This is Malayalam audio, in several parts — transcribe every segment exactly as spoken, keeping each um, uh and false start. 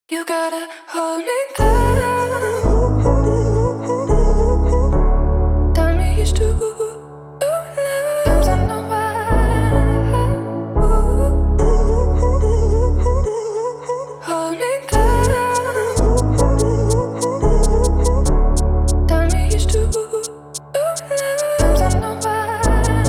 You gotta hold me down. Tell me it's true. Sometimes I know why. Hold me down. Tell me it's true. Sometimes I know why.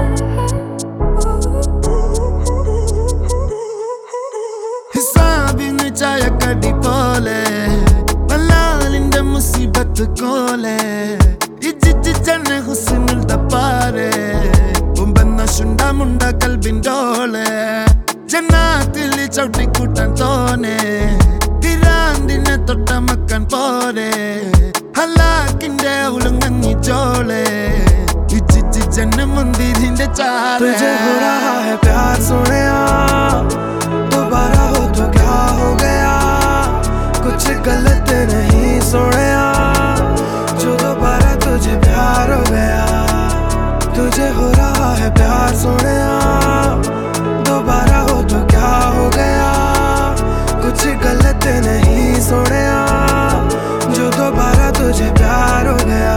Hisabin chaya kadi pole, Malalinde musibat kole. Ijiji jane husnul da pare, Umbanna shunda munda kalbin dole. Jannatili chauti kutan tone, Tirandine totta makkan pore. Halakinde ulunganni jole, Ijiji jane mundirinde chare. तुझे हो रहा है प्यार सोनिया, दोबारा हो तो क्या हो गया? कुछ गलत नहीं सोनिया, जो दोबारा तुझे प्यार हो गया। तुझे हो रहा है प्यार सोनिया, दोबारा हो तो क्या हो गया? कुछ गलत नहीं सोनिया, जो दोबारा तुझे प्यार हो गया।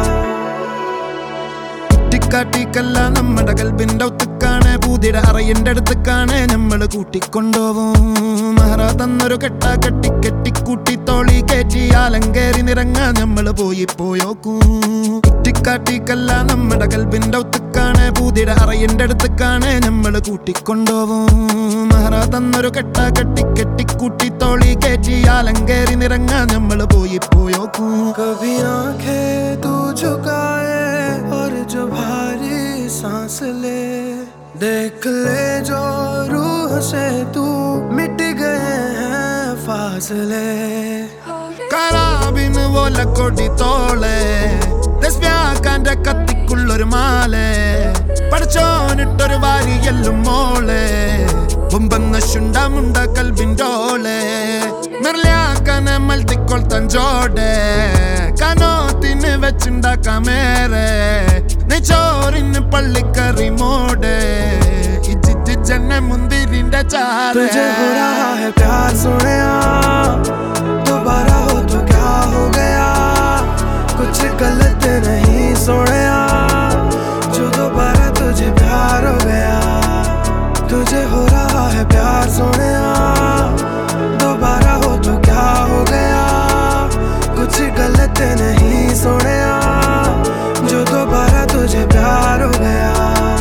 കാട്ടിക്കല്ല നമ്മുടെ കൽബിന്റെ ഒത്തുക്കാണ് പൂതിയുടെ അറയിന്റെ അടുത്തേക്കാണ് നമ്മള് കൂട്ടിക്കൊണ്ടുപോവും മഹറ തന്നൊരു കെട്ട കെട്ടി കെട്ടിക്കൂട്ടി തോളി കയറ്റി ആലങ്കേറി നിറങ്ങാൻ നമ്മള് പോയി പോയോക്കും കുട്ടിക്കാട്ടിക്കല്ല നമ്മുടെ കൽബിന്റെ ഒത്തുക്കാണ് പൂതിയുടെ അറയിന്റെ അടുത്തേക്കാണ് നമ്മള് കൂട്ടിക്കൊണ്ടുപോവും മഹറ തന്നൊരു കെട്ട കെട്ടി കെട്ടിക്കൂട്ടി തോളി കയറ്റി ആലങ്കേറി നിറങ്ങാൻ നമ്മള് പോയി പോയോക്കും कभी आंखें तू झुकाए और जो भारी सांस ले देख ले जो रूह से तू मिट गए हैं फासले കറാബിന് പോലെ കൊടി തോളെ ദസ്മ്യാക്കാന്റെ കത്തിക്കുള്ളൊരു മാലെ പഠിച്ചോനിട്ടൊരു വാരിയെല്ലും മോളെ ബൊമ്പന്ന ശുണ്ടമുണ്ട കൽബിൻഡോളെ മെർലിയാക്കനെ മൽത്തിക്കൊൾ തഞ്ചോടെ കനോത്തിന് വെച്ചുണ്ടാക്കാമേറെ നെച്ചോറിന് പള്ളിക്കറി മോടെ ഇജിജി ജന്നെ മുന്തിരിന്റെ ചാരെ तुझे हो रहा है प्यार सोनिया, दोबारा हो तो क्या हो गया? कुछ गलत नहीं सोनिया, जो दोबारा तुझे प्यार हो गया। तुझे हो रहा है प्यार सोनिया, दोबारा हो तो क्या हो गया? कुछ गलत नहीं सोनिया, जो दोबारा तुझे प्यार हो गया।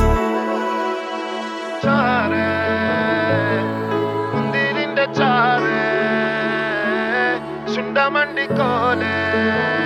ചാരെ മുന്തിരിന്റെ ചാരെ ചുണ്ടമണ്ടി കോലെ